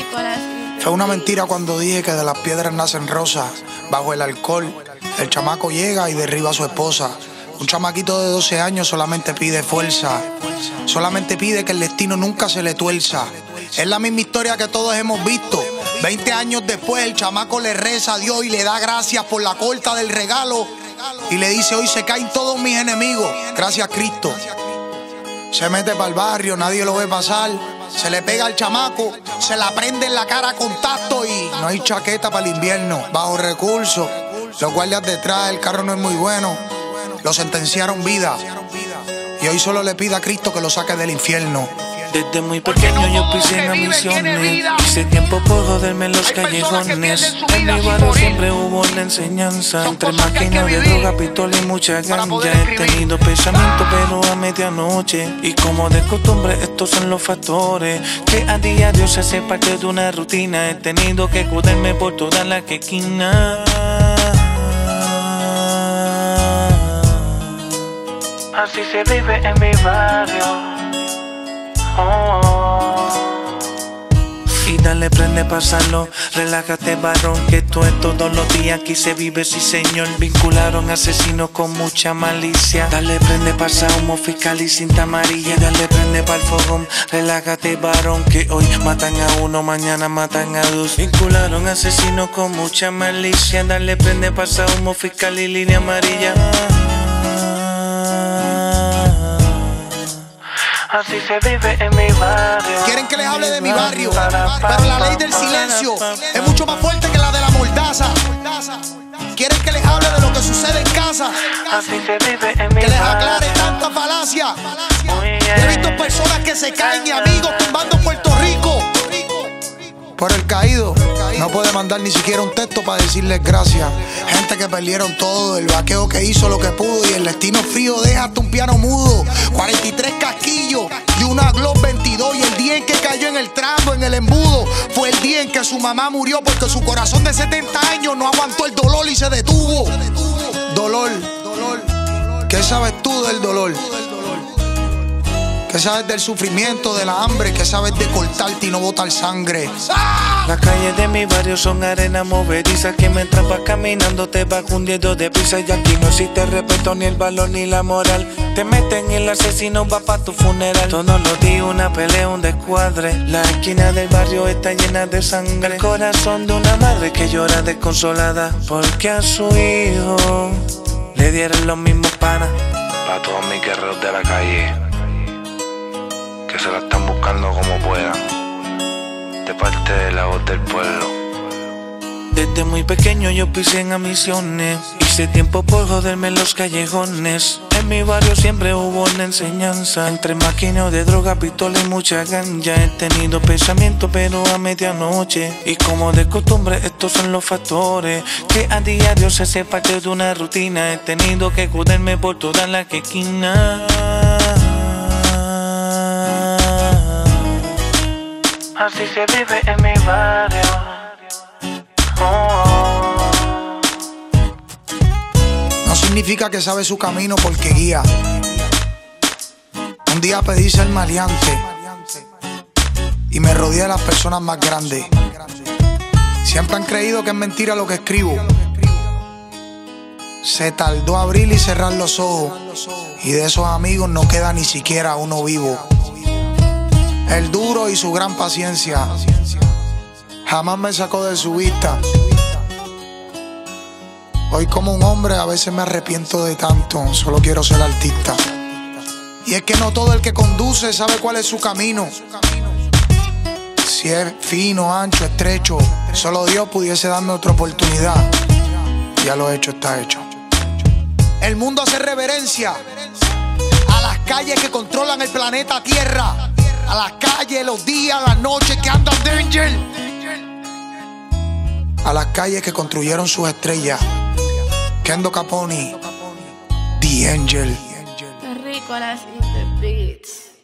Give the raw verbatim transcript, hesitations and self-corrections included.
Fue una mentira cuando dije que de las piedras nacen rosas. Bajo el alcohol, el chamaco llega y derriba a su esposa. Un chamaquito de doce años solamente pide fuerza. Solamente pide que el destino nunca se le tuerza. Es la misma historia que todos hemos visto. Veinte años después el chamaco le reza a Dios y le da gracias por la corta del regalo. Y le dice: hoy se caen todos mis enemigos, gracias Cristo. Se mete para el barrio, nadie lo ve pasar. Se le pega al chamaco, se la prende en la cara con tacto y no hay chaqueta para el invierno. Bajo recursos, los guardias detrás, el carro no es muy bueno. Lo sentenciaron vida y hoy solo le pide a Cristo que lo saque del infierno. Desde muy pequeño yo pisé en misiones. Hice tiempo por joderme en los callejones. En mi barrio siempre hubo una enseñanza. Entre máquinas de droga, pistola y mucha ganja. He tenido pensamiento pero a medianoche. Y como de costumbre estos son los factores que a diario se hace parte de una rutina. He tenido que cuidarme por todas las esquinas. Así se vive en mi barrio. Oh. Y dale, prende, pasarlo, relájate, varón, que esto es todos los días, aquí se vive, sí señor. Vincularon asesinos con mucha malicia. Dale, prende, pasa humo, fiscal y cinta amarilla. Dale, prende pa'l fogón, relájate, varón, que hoy matan a uno, mañana matan a dos. Vincularon asesinos con mucha malicia. Dale, prende, pasa humo, fiscal y línea amarilla. Así se vive en mi barrio. Quieren que les hable de mi barrio, pero la ley del silencio es mucho más fuerte que la de la mordaza. Quieren que les hable de lo que sucede en casa, Así se vive en mi que les barrio. aclare tanta falacia. Oh, yeah. He visto personas que se caen y amigos tumbando Puerto Rico. Por el caído no puede mandar ni siquiera un texto para decirles gracias. Gente que perdieron todo, el vaqueo que hizo lo que pudo y el destino frío deja hasta un piano mudo. cuarenta y tres casquillos y una Glock veintidós. Y el día en que cayó en el tramo, en el embudo, fue el día en que su mamá murió porque su corazón de setenta años no aguantó el dolor y se detuvo. Dolor, dolor. ¿Qué sabes tú del dolor? ¿Qué sabes del sufrimiento, de la hambre? ¿Qué sabes de cortarte y no botar sangre? Las calles de mi barrio son arena movediza, que mientras vas caminando te vas hundiendo de prisa. Y aquí no existe respeto, ni el valor, ni la moral. Te meten y el asesino va pa' tu funeral. Todos los días una pelea, un descuadre. La esquina del barrio está llena de sangre. El corazón de una madre que llora desconsolada porque a su hijo le dieron los mismos panas. Pa' todos mis guerreros de la calle, que se la están buscando como puedan, de parte de la voz del pueblo. Desde muy pequeño yo pisé en misiones. Hice tiempo por joderme en los callejones. En mi barrio siempre hubo una enseñanza. Entre máquinas de droga, pistola y mucha ganja. He tenido pensamiento pero a medianoche. Y como de costumbre estos son los factores que a diario se hace parte de una rutina. He tenido que cuidarme por todas las esquinas. Así se vive en mi barrio. Oh. No significa que sabe su camino porque guía. Un día pedí ser maleante y me rodeé de las personas más grandes. Siempre han creído que es mentira lo que escribo. Se tardó abrir y cerrar los ojos, y de esos amigos no queda ni siquiera uno vivo. El duro y su gran paciencia jamás me sacó de su vista. Hoy como un hombre a veces me arrepiento de tanto. Solo quiero ser artista. Y es que no todo el que conduce sabe cuál es su camino. Si es fino, ancho, estrecho, solo Dios pudiese darme otra oportunidad. Ya lo hecho está hecho. El mundo hace reverencia a las calles que controlan el planeta Tierra. A las calles, los días, las noches que andan danger. A las calles que construyeron sus estrellas. Kendo Caponi, The Angel. Rico, las in the beats.